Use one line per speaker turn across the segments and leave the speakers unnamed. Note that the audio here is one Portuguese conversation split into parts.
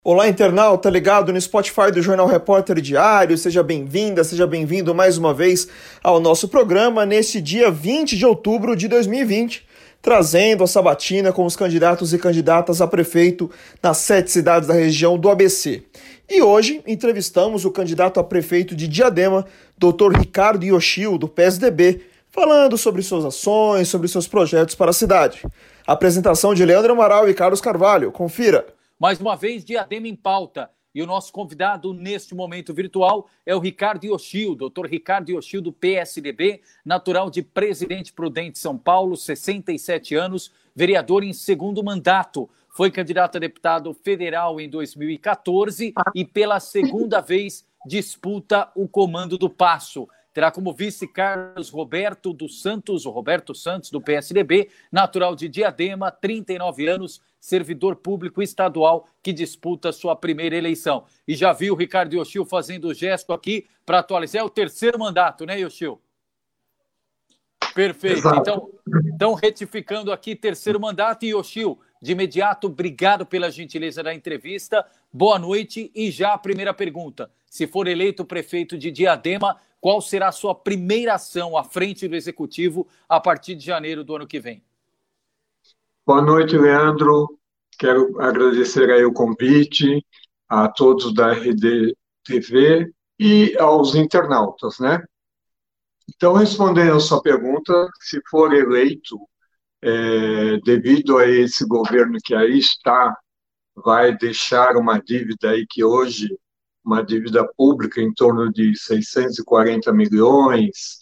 Olá, internauta ligado no Spotify do Jornal Repórter Diário, seja bem-vinda, seja bem-vindo mais uma vez ao nosso programa neste dia 20 de outubro de 2020, trazendo a sabatina com os candidatos e candidatas a prefeito nas 7 cidades da região do ABC. E hoje entrevistamos o candidato a prefeito de Diadema, Dr. Ricardo Yoshio, do PSDB, falando sobre suas ações, sobre seus projetos para a cidade. Apresentação de Leandro Amaral e Carlos Carvalho, confira!
Mais uma vez, Diadema em pauta. E o nosso convidado neste momento virtual é o Ricardo Yoshio, doutor Ricardo Yoshio, do PSDB, natural de Presidente Prudente, São Paulo, 67 anos, vereador em segundo mandato. Foi candidato a deputado federal em 2014 e pela segunda vez disputa o comando do Paço. Terá como vice Carlos Roberto dos Santos, o Roberto Santos, do PSDB, natural de Diadema, 39 anos, servidor público estadual que disputa sua primeira eleição. E já viu o Ricardo Yoshio fazendo o gesto aqui para atualizar. É o terceiro mandato, né, Yoshio? Perfeito. Então, retificando aqui, terceiro mandato. E, Yoshio, de imediato, obrigado pela gentileza da entrevista. Boa noite. E já a primeira pergunta. Se for eleito prefeito de Diadema, qual será a sua primeira ação à frente do Executivo a partir de janeiro do ano que vem?
Boa noite, Leandro. Quero agradecer aí o convite a todos da RD TV e aos internautas, né? Então, respondendo a sua pergunta, se for eleito, devido a esse governo que aí está, vai deixar uma dívida aí que hoje, uma dívida pública em torno de 640 milhões,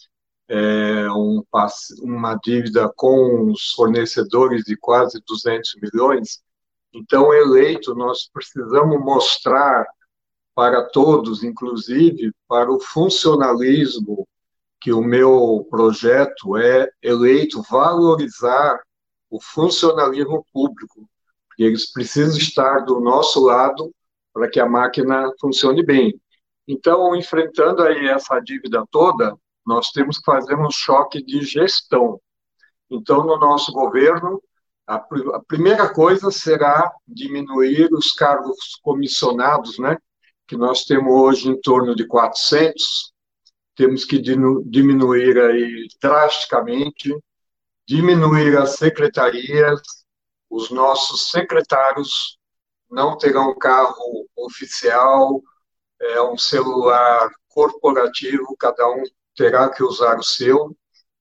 uma dívida com os fornecedores de quase 200 milhões. Então, eleito, nós precisamos mostrar para todos, inclusive para o funcionalismo, que o meu projeto é eleito, valorizar o funcionalismo público, porque eles precisam estar do nosso lado para que a máquina funcione bem. Então, enfrentando aí essa dívida toda, nós temos que fazer um choque de gestão. Então, no nosso governo, a primeira coisa será diminuir os cargos comissionados, né? Que nós temos hoje em torno de 400, temos que diminuir aí drasticamente, diminuir as secretarias, os nossos secretários não terão carro oficial, um celular corporativo, cada um terá que usar o seu,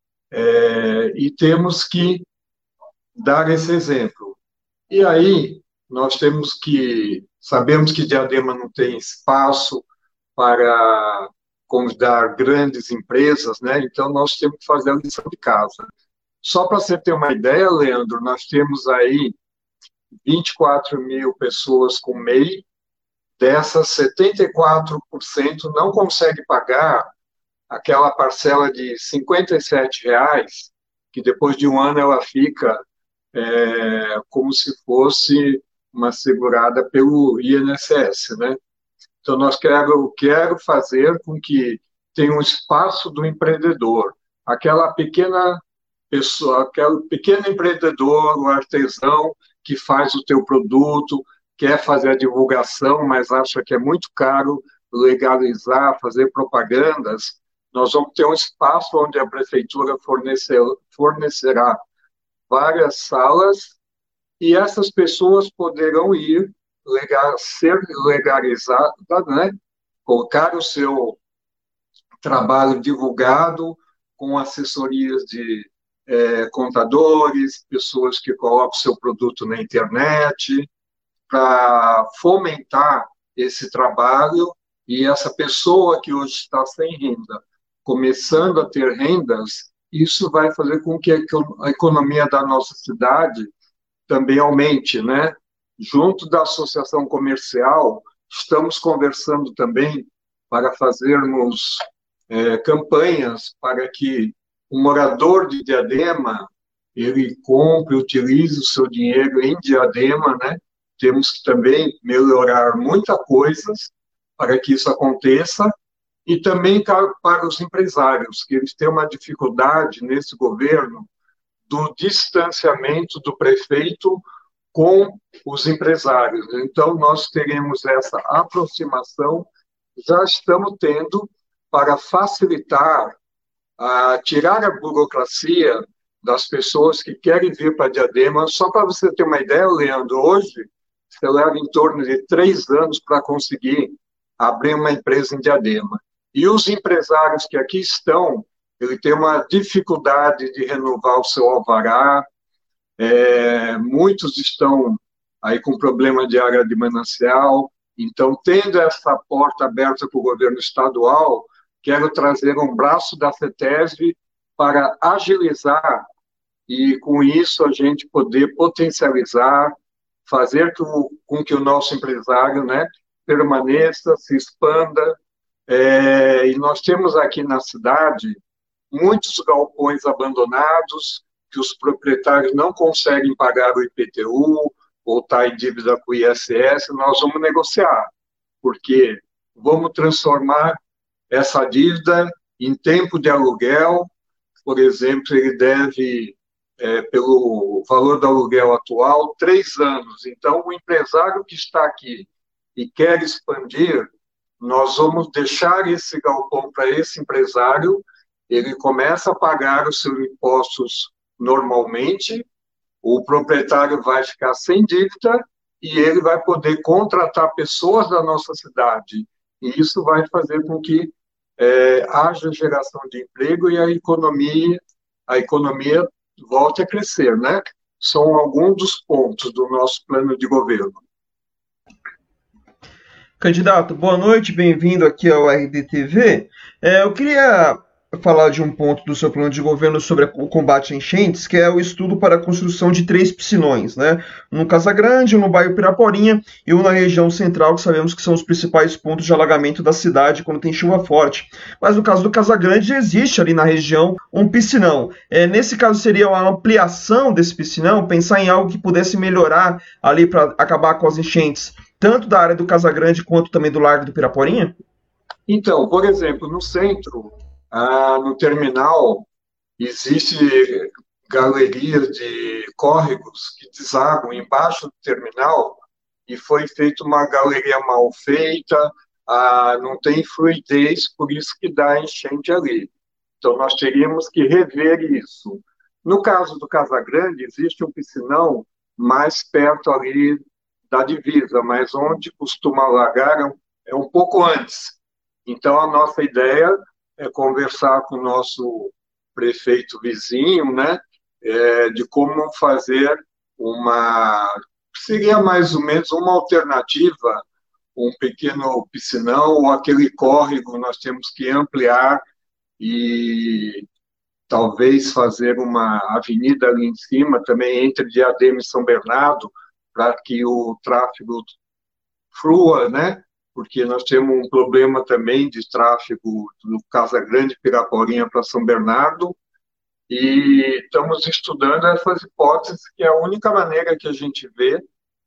e temos que dar esse exemplo. E aí, sabemos que Diadema não tem espaço para convidar grandes empresas, né? Então nós temos que fazer a lição de casa. Só para você ter uma ideia, Leandro, nós temos aí 24 mil pessoas com MEI, dessas 74% não consegue pagar aquela parcela de R$ 57, que depois de um ano ela fica como se fosse uma segurada pelo INSS, né? Então, quero fazer com que tenha um espaço do empreendedor, aquela pequena pessoa, aquele pequeno empreendedor, o artesão que faz o teu produto, quer fazer a divulgação, mas acha que é muito caro legalizar, fazer propagandas. Nós vamos ter um espaço onde a prefeitura fornecerá várias salas e essas pessoas poderão ser legalizadas, né? Colocar o seu trabalho divulgado com assessorias de contadores, pessoas que colocam seu produto na internet, para fomentar esse trabalho e essa pessoa que hoje está sem renda, começando a ter rendas, isso vai fazer com que a economia da nossa cidade também aumente, né? Junto da associação comercial, estamos conversando também para fazermos campanhas para que o morador de Diadema, ele compre, utilize o seu dinheiro em Diadema, né? Temos que também melhorar muita coisa para que isso aconteça, e também para os empresários, que eles têm uma dificuldade nesse governo do distanciamento do prefeito com os empresários. Então, nós teremos essa aproximação, já estamos tendo, para facilitar, tirar a burocracia das pessoas que querem vir para Diadema. Só para você ter uma ideia, Leandro, hoje você leva em torno de 3 anos para conseguir abrir uma empresa em Diadema. E os empresários que aqui estão, ele tem uma dificuldade de renovar o seu alvará, muitos estão aí com problema de área de manancial. Então, tendo essa porta aberta para o governo estadual, quero trazer um braço da FETESB para agilizar e, com isso, a gente poder potencializar, fazer com que o nosso empresário, né, permaneça, se expanda. E nós temos aqui na cidade muitos galpões abandonados, que os proprietários não conseguem pagar o IPTU ou está em dívida com o ISS. Nós vamos negociar, porque vamos transformar essa dívida em tempo de aluguel. Por exemplo, ele deve, pelo valor do aluguel atual, 3 anos. Então, o empresário que está aqui e quer expandir, nós vamos deixar esse galpão para esse empresário, ele começa a pagar os seus impostos normalmente, o proprietário vai ficar sem dívida e ele vai poder contratar pessoas da nossa cidade. E isso vai fazer com que haja geração de emprego e a economia volte a crescer, né? São alguns dos pontos do nosso plano de governo.
Candidato, boa noite, bem-vindo aqui ao RDTV. Eu queria falar de um ponto do seu plano de governo sobre o combate a enchentes, que é o estudo para a construção de 3 piscinões, né? Um no Casagrande, um no bairro Piraporinha e um na região central, que sabemos que são os principais pontos de alagamento da cidade quando tem chuva forte. Mas no caso do Casagrande, existe ali na região um piscinão. Nesse caso, seria uma ampliação desse piscinão, pensar em algo que pudesse melhorar ali para acabar com as enchentes, tanto da área do Casagrande quanto também do Largo do Piraporinha?
Então, por exemplo, no centro, no terminal, existe galeria de córregos que desaguam embaixo do terminal e foi feita uma galeria mal feita, não tem fluidez, por isso que dá enchente ali. Então, nós teríamos que rever isso. No caso do Casagrande, existe um piscinão mais perto ali da divisa, mas onde costuma alagar é um pouco antes. Então, a nossa ideia é conversar com o nosso prefeito vizinho, né, de como fazer seria mais ou menos uma alternativa, um pequeno piscinão ou aquele córrego nós temos que ampliar e talvez fazer uma avenida ali em cima, também entre Diadema e São Bernardo, para que o tráfego flua, né? Porque nós temos um problema também de tráfego do Casagrande, Piraporinha para São Bernardo, e estamos estudando essas hipóteses, que é a única maneira que a gente vê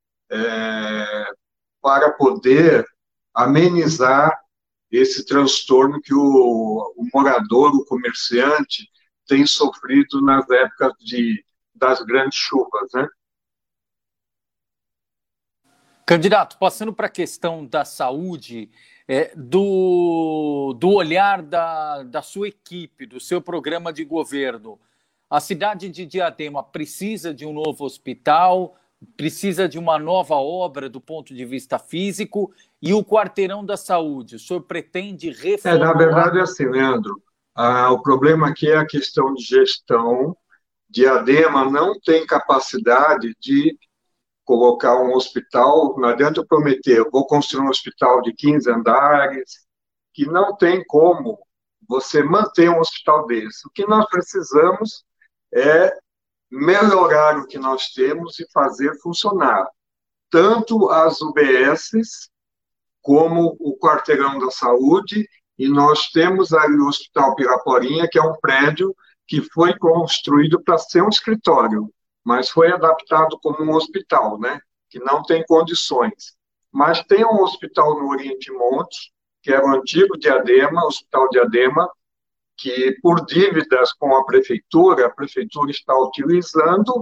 para poder amenizar esse transtorno que o morador, o comerciante, tem sofrido nas épocas das grandes chuvas, né?
Candidato, passando para a questão da saúde, do olhar da sua equipe, do seu programa de governo, a cidade de Diadema precisa de um novo hospital, precisa de uma nova obra do ponto de vista físico, e o quarteirão da saúde, o senhor pretende reformular?
Na verdade é assim, Leandro, o problema aqui é a questão de gestão. Diadema não tem capacidade de colocar um hospital, não adianta eu prometer, eu vou construir um hospital de 15 andares, que não tem como você manter um hospital desse. O que nós precisamos é melhorar o que nós temos e fazer funcionar. Tanto as UBSs, como o quarteirão da saúde, e nós temos ali o Hospital Piraporinha, que é um prédio que foi construído para ser um escritório, mas foi adaptado como um hospital, né? Que não tem condições. Mas tem um hospital no Oriente Monte, que era o antigo Diadema, Hospital Diadema, que por dívidas com a prefeitura está utilizando,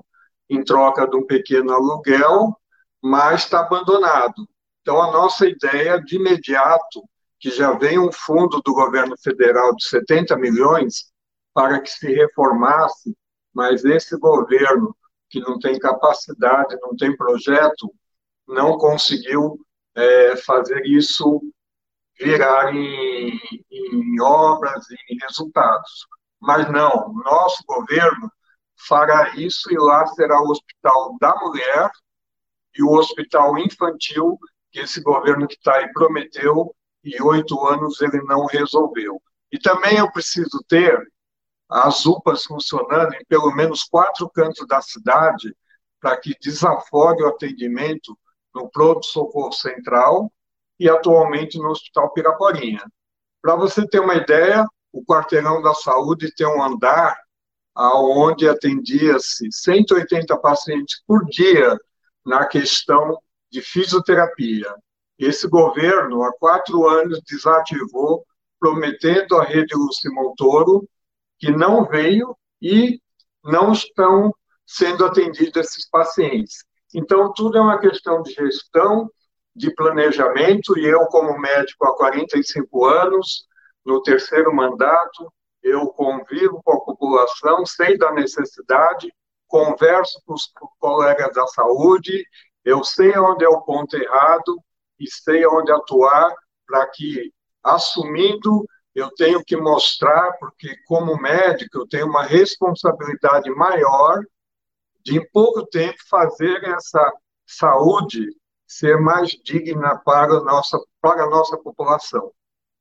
em troca de um pequeno aluguel, mas está abandonado. Então, a nossa ideia de imediato, que já vem um fundo do governo federal de 70 milhões para que se reformasse, mas esse governo, que não tem capacidade, não tem projeto, não conseguiu fazer isso virar em obras e em resultados. Mas não, nosso governo fará isso e lá será o Hospital da Mulher e o Hospital Infantil, que esse governo que está aí prometeu e 8 anos ele não resolveu. E também eu preciso ter as UPAs funcionando em pelo menos 4 cantos da cidade para que desafogue o atendimento no pronto-socorro central e atualmente no Hospital Piraporinha. Para você ter uma ideia, o quarteirão da saúde tem um andar onde atendia-se 180 pacientes por dia na questão de fisioterapia. Esse governo, há 4 anos, desativou, prometendo à rede Lúcia Montoro que não veio e não estão sendo atendidos esses pacientes. Então, tudo é uma questão de gestão, de planejamento, e eu, como médico há 45 anos, no 3º mandato, eu convivo com a população, sei da necessidade, converso com os colegas da saúde, eu sei onde é o ponto errado e sei onde atuar para que, assumindo, eu tenho que mostrar, porque como médico eu tenho uma responsabilidade maior de, em pouco tempo, fazer essa saúde ser mais digna para a nossa população.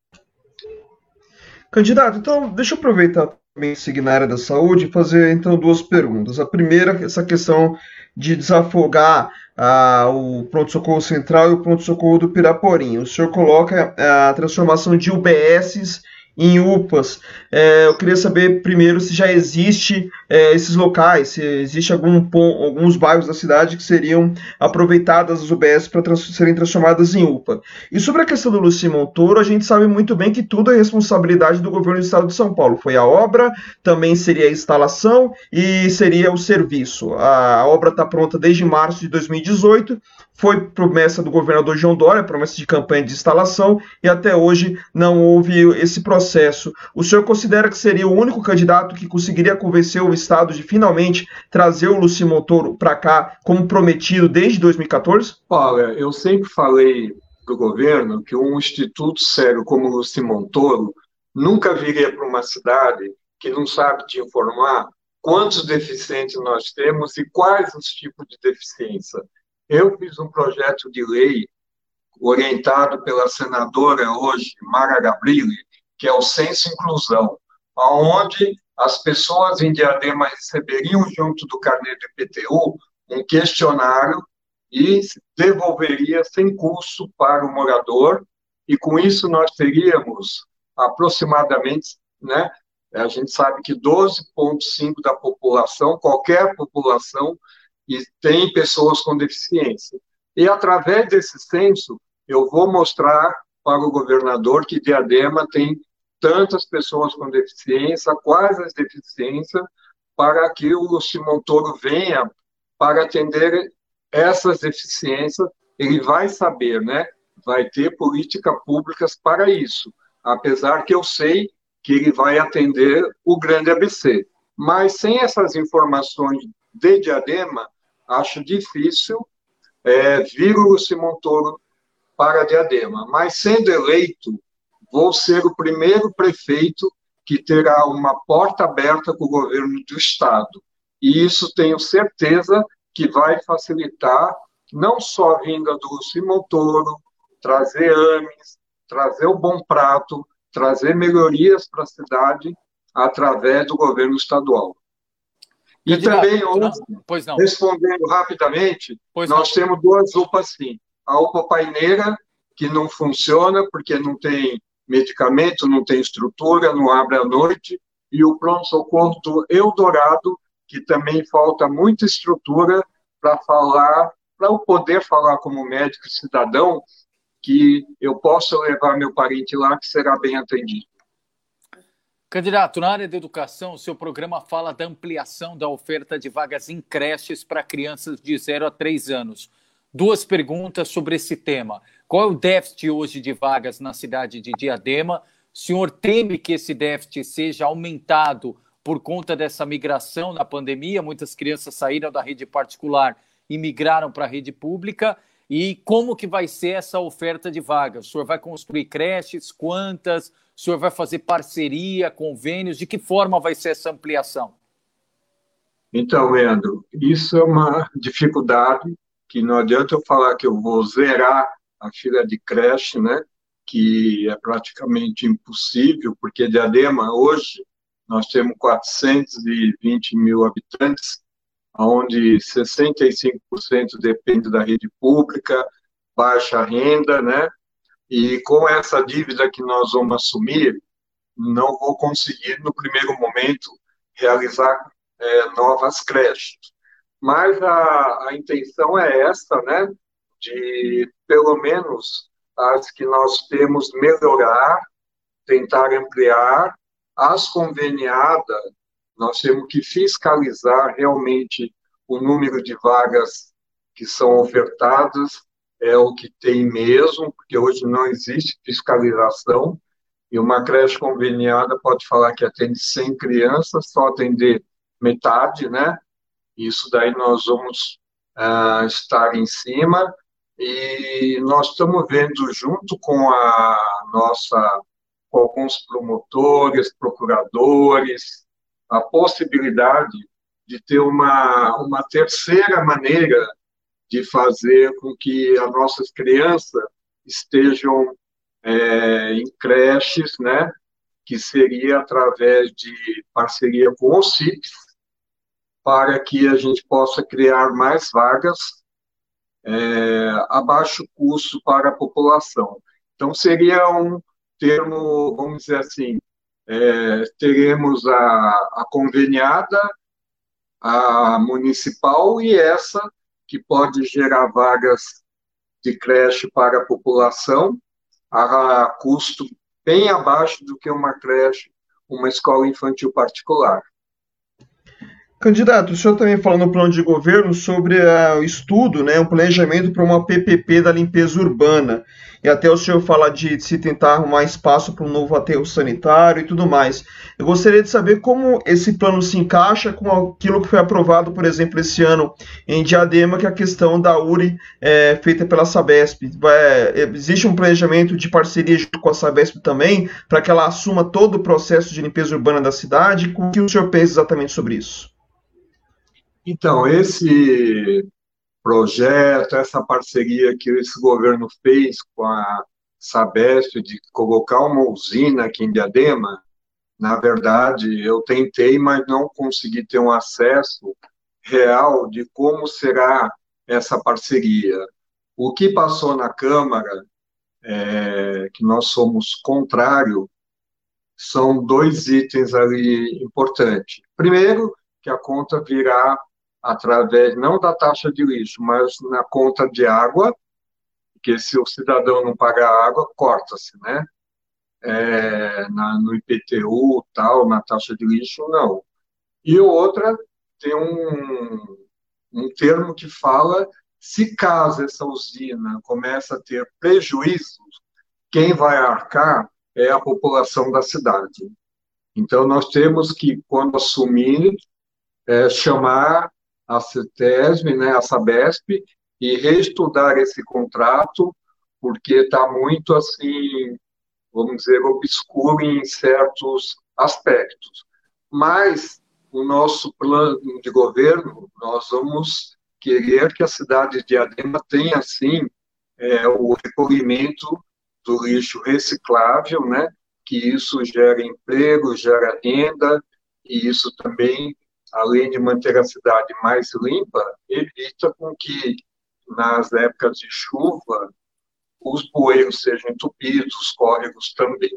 Candidato, então, deixa eu aproveitar também seguir na área da saúde e fazer, então, 2 perguntas. A primeira, essa questão de desafogar o pronto-socorro central e o pronto-socorro do Piraporinha. O senhor coloca a transformação de UBSs em UPAs. Eu queria saber, primeiro, se já existe esses locais, se existe alguns bairros da cidade que seriam aproveitadas as UBS para serem transformadas em UPA. E sobre a questão do Lúcia Montoro, a gente sabe muito bem que tudo é responsabilidade do governo do estado de São Paulo. Foi a obra, também seria a instalação e seria o serviço. A obra está pronta desde março de 2018, foi promessa do governador João Dória, promessa de campanha de instalação, e até hoje não houve esse processo. O senhor considera que seria o único candidato que conseguiria convencer o Estado de finalmente trazer o Lúcia Montoro para cá, como prometido desde 2014?
Olha, eu sempre falei do governo que um instituto sério como o Lúcia Montoro nunca viria para uma cidade que não sabe te informar quantos deficientes nós temos e quais os tipos de deficiência. Eu fiz um projeto de lei orientado pela senadora hoje, Mara Gabrilli, que é o Censo Inclusão, onde as pessoas em Diadema receberiam, junto do carnê do IPTU, um questionário e devolveria sem custo para o morador, e com isso nós teríamos aproximadamente, né, a gente sabe que 12,5% da população, qualquer população, e tem pessoas com deficiência. E, através desse censo, eu vou mostrar para o governador que Diadema tem tantas pessoas com deficiência, quais as deficiências, para que o Lúcia Montoro venha para atender essas deficiências. Ele vai saber, né? Vai ter políticas públicas para isso, apesar que eu sei que ele vai atender o grande ABC. Mas, sem essas informações de Diadema, acho difícil vir o Lúcia Montoro para Diadema. Mas, sendo eleito, vou ser o primeiro prefeito que terá uma porta aberta com o governo do Estado. E isso tenho certeza que vai facilitar não só a vinda do Lúcia Montoro, trazer AMES, trazer o Bom Prato, trazer melhorias para a cidade através do governo estadual. E também, respondendo rapidamente, nós temos 2 UPAs, sim. A UPA Paineira, que não funciona porque não tem medicamento, não tem estrutura, não abre à noite, e o pronto-socorro do Eldorado, que também falta muita estrutura para eu poder falar como médico e cidadão, que eu posso levar meu parente lá, que será bem atendido.
Candidato, na área da educação, o seu programa fala da ampliação da oferta de vagas em creches para crianças de 0 a 3 anos. Duas perguntas sobre esse tema. Qual é o déficit hoje de vagas na cidade de Diadema? O senhor teme que esse déficit seja aumentado por conta dessa migração na pandemia? Muitas crianças saíram da rede particular e migraram para a rede pública. E como que vai ser essa oferta de vagas? O senhor vai construir creches? Quantas? O senhor vai fazer parceria, convênios? De que forma vai ser essa ampliação?
Então, Leandro, isso é uma dificuldade que não adianta eu falar que eu vou zerar a fila de creche, né? Que é praticamente impossível, porque Diadema, hoje, nós temos 420 mil habitantes, onde 65% depende da rede pública, baixa renda, né? E com essa dívida que nós vamos assumir, não vou conseguir, no primeiro momento, realizar novas creches. Mas a intenção é essa, né? De, pelo menos, as que nós temos melhorar, tentar ampliar. As conveniadas, nós temos que fiscalizar realmente o número de vagas que são ofertadas, é o que tem mesmo, porque hoje não existe fiscalização, e uma creche conveniada pode falar que atende 100 crianças, só atender metade, né? Isso daí nós vamos estar em cima, e nós estamos vendo junto com com alguns promotores, procuradores, a possibilidade de ter uma terceira maneira de fazer com que as nossas crianças estejam em creches, né? Que seria através de parceria com o CIPS, para que a gente possa criar mais vagas a baixo custo para a população. Então, seria um termo, vamos dizer assim, teremos a conveniada, a municipal e essa que pode gerar vagas de creche para a população a custo bem abaixo do que uma creche, uma escola infantil particular.
Candidato, o senhor também falou no plano de governo sobre o estudo, né, um planejamento para uma PPP da limpeza urbana. E até o senhor fala de se tentar arrumar espaço para um novo aterro sanitário e tudo mais. Eu gostaria de saber como esse plano se encaixa com aquilo que foi aprovado, por exemplo, esse ano em Diadema, que é a questão da URI feita pela Sabesp. Existe um planejamento de parceria junto com a Sabesp também, para que ela assuma todo o processo de limpeza urbana da cidade? O que o senhor pensa exatamente sobre isso?
Então, esse projeto, essa parceria que esse governo fez com a Sabesp de colocar uma usina aqui em Diadema, na verdade, eu tentei, mas não consegui ter um acesso real de como será essa parceria. O que passou na Câmara, que nós somos contrário, são dois itens ali importantes. Primeiro, que a conta virá através, não da taxa de lixo, mas na conta de água, porque se o cidadão não pagar água, corta-se, né? No IPTU, tal, na taxa de lixo, não. E outra, tem um termo que fala, se caso essa usina começa a ter prejuízos, quem vai arcar é a população da cidade. Então, nós temos que, quando assumir, chamar a CETESB, né, a Sabesp, e reestudar esse contrato, porque está muito, assim, vamos dizer, obscuro em certos aspectos. Mas, o nosso plano de governo, nós vamos querer que a cidade de Diadema tenha, assim, o recolhimento do lixo reciclável, né, que isso gera emprego, gera renda, e isso também, além de manter a cidade mais limpa, evita com que, nas épocas de chuva, os bueiros sejam entupidos, os córregos também.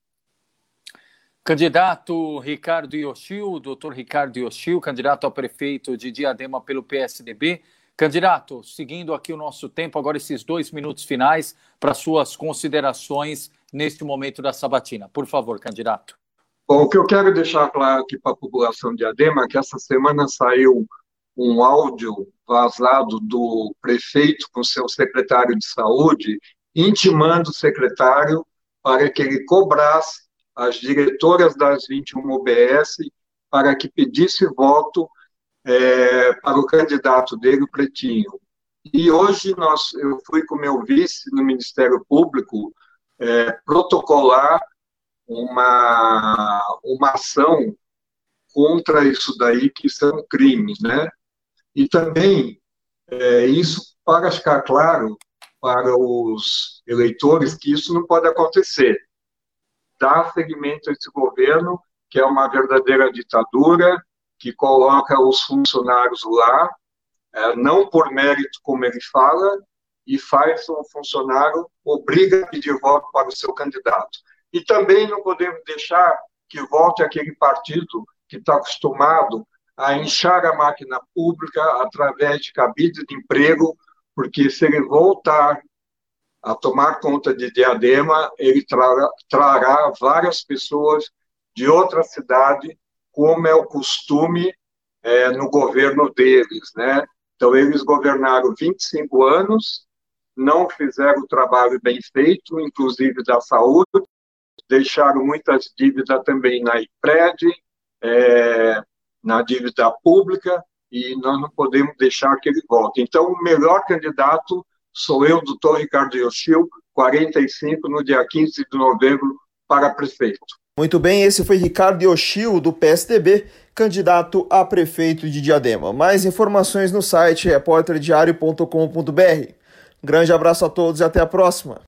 Candidato Ricardo Yoshio, doutor Ricardo Yoshio, candidato a prefeito de Diadema pelo PSDB. Candidato, seguindo aqui o nosso tempo, agora esses 2 minutos finais para suas considerações neste momento da sabatina. Por favor, candidato.
Bom, o que eu quero deixar claro aqui para a população de Diadema é que essa semana saiu um áudio vazado do prefeito com seu secretário de saúde, intimando o secretário para que ele cobrasse as diretoras das 21 UBS para que pedisse voto para o candidato dele, o Pretinho. E hoje eu fui com o meu vice no Ministério Público protocolar uma ação contra isso daí, que são crimes, né? E também, isso para ficar claro para os eleitores que isso não pode acontecer. Dar seguimento a esse governo, que é uma verdadeira ditadura, que coloca os funcionários lá, não por mérito, como ele fala, e faz o funcionário, obriga a pedir voto para o seu candidato. E também não podemos deixar que volte aquele partido que está acostumado a inchar a máquina pública através de cabides de emprego, porque se ele voltar a tomar conta de Diadema, ele trará várias pessoas de outra cidade, como é o costume no governo deles, né? Então, eles governaram 25 anos, não fizeram o trabalho bem feito, inclusive da saúde, deixaram muitas dívidas também na IPRED, na dívida pública, e nós não podemos deixar que ele volte. Então, o melhor candidato sou eu, doutor Ricardo Yoshio, 45, no dia 15 de novembro, para prefeito.
Muito bem, esse foi Ricardo Yoshio, do PSDB, candidato a prefeito de Diadema. Mais informações no site repórterdiario.com.br. Grande abraço a todos e até a próxima.